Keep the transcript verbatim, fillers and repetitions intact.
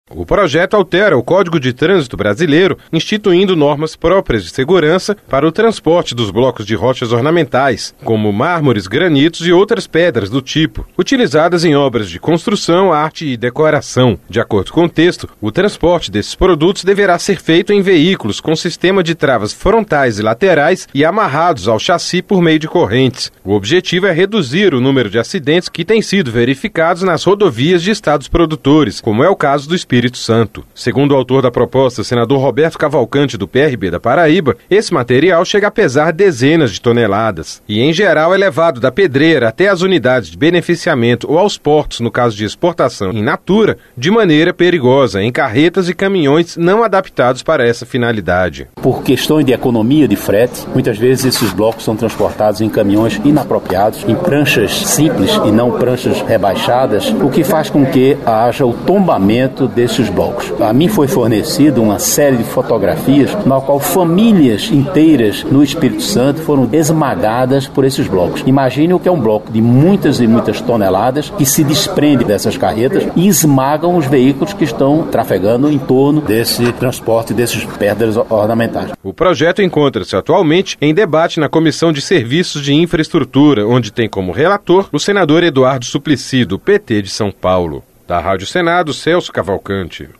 O projeto altera o Código de Trânsito Brasileiro, instituindo normas próprias de segurança para o transporte dos blocos de rochas ornamentais, como mármores, granitos e outras pedras do tipo, utilizadas em obras de construção, arte e decoração. De acordo com o texto, o transporte desses produtos deverá ser feito em veículos com sistema de travas frontais e laterais e amarrados ao chassi por meio de correntes. O objetivo é reduzir o número de acidentes que têm sido verificados nas rodovias de estados produtores, como é o caso do Espírito Santo. Segundo o autor da proposta, senador Roberto Cavalcante, do P R B da Paraíba, esse material chega a pesar dezenas de toneladas e, em geral, é levado da pedreira até as unidades de beneficiamento ou aos portos, no caso de exportação in natura, de maneira perigosa, em carretas e caminhões não adaptados para essa finalidade. Por questões de economia de frete, muitas vezes esses blocos são transportados em caminhões inapropriados, em pranchas simples e não pranchas rebaixadas, o que faz com que haja o tombamento desses blocos. A mim foi fornecida uma série de fotografias na qual famílias inteiras no Espírito Santo foram esmagadas por esses blocos. Imagine o que é um bloco de muitas e muitas toneladas que se desprende dessas carretas e esmagam os veículos que estão trafegando em torno desse transporte desses pedras ornamentais. O projeto encontra-se atualmente em debate na Comissão de Serviços de Infraestrutura, onde tem como relator o senador Eduardo Suplicy, do P T de São Paulo. Da Rádio Senado, Celso Cavalcante.